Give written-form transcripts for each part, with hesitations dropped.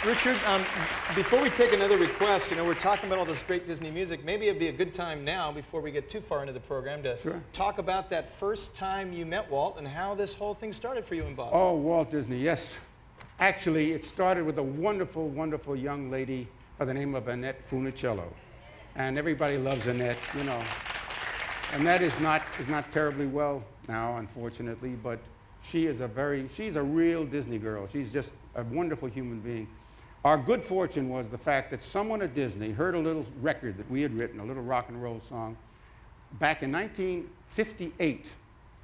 Richard, before we take another request, you know, we're talking about all this great Disney music. Maybe it'd be a good time now, before we get too far into the program, to talk about that first time you met Walt and how this whole thing started for you and Bob. Oh, Walt Disney, yes. Actually, it started with a wonderful, wonderful young lady by the name of Annette Funicello. And everybody loves Annette, you know. Annette is not terribly well now, unfortunately, but she's a real Disney girl. She's just a wonderful human being. Our good fortune was the fact that someone at Disney heard a little record that we had written, a little rock and roll song, back in 1958.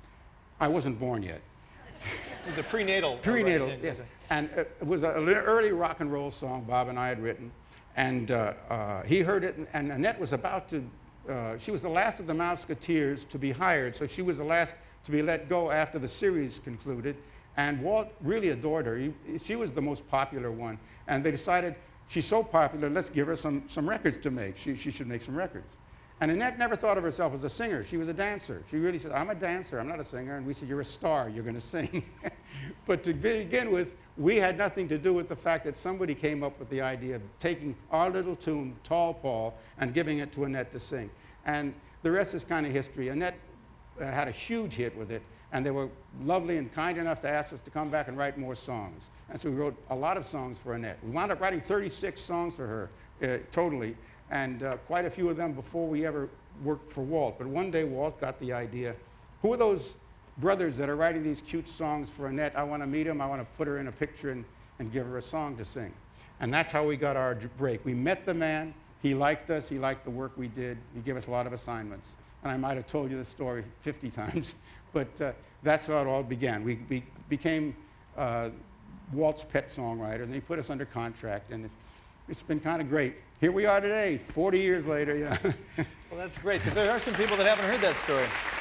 I wasn't born yet. It was a prenatal. Prenatal, yes. And it was an early rock and roll song Bob and I had written. And he heard it, and Annette was about to, she was the last of the Mouseketeers to be hired, so she was the last to be let go after the series concluded. And Walt really adored her. She was the most popular one. And they decided, she's so popular, let's give her some records to make. She should make some records. And Annette never thought of herself as a singer. She was a dancer. She really said, I'm a dancer, I'm not a singer. And we said, you're a star, you're going to sing. But to begin with, we had nothing to do with the fact that somebody came up with the idea of taking our little tune, Tall Paul, and giving it to Annette to sing. And the rest is kind of history. Annette had a huge hit with it, and they were lovely and kind enough to ask us to come back and write more songs. And so we wrote a lot of songs for Annette. We wound up writing 36 songs for her, totally, and quite a few of them before we ever worked for Walt. But one day Walt got the idea, who are those brothers that are writing these cute songs for Annette? I want to meet them, I want to put her in a picture and give her a song to sing. And that's how we got our break. We met the man, he liked us, he liked the work we did, he gave us a lot of assignments. And I might have told you the story 50 times, but that's how it all began. We became Walt's pet songwriters, and he put us under contract, and it's been kind of great. Here we are today, 40 years later, you know. Well, that's great, because there are some people that haven't heard that story.